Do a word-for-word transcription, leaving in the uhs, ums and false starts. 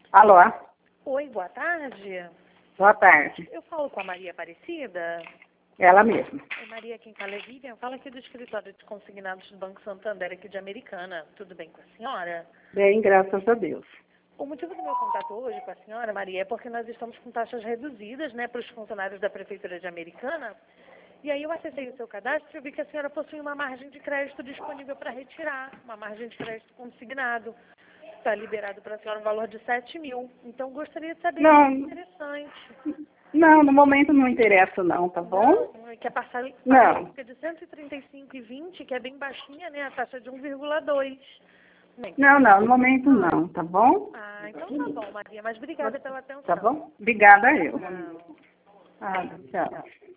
Alô? Oi, boa tarde. Boa tarde. Eu falo com a Maria Aparecida. Ela mesma. Oi, Maria, quem fala é Vivian. Fala aqui do escritório de consignados do Banco Santander, aqui de Americana. Tudo bem com a senhora? Bem, graças a Deus. O motivo do meu contato hoje com a senhora, Maria, é porque nós estamos com taxas reduzidas, né, para os funcionários da Prefeitura de Americana. E aí eu acessei o seu cadastro e vi que a senhora possui uma margem de crédito disponível para retirar, uma margem de crédito consignado. Está liberado para a senhora um valor de sete mil. Então, gostaria de saber Não. se é interessante. Não, no momento não interessa não, tá bom? Não, quer passar Não. a de cento e trinta e cinco e vinte, que é bem baixinha, né? A taxa de um vírgula dois. Não, não, no momento não, tá bom? Ah, então tá bom, Maria. Mas obrigada pela atenção. Tá bom? Obrigada a eu. Tchau. Ah, tchau.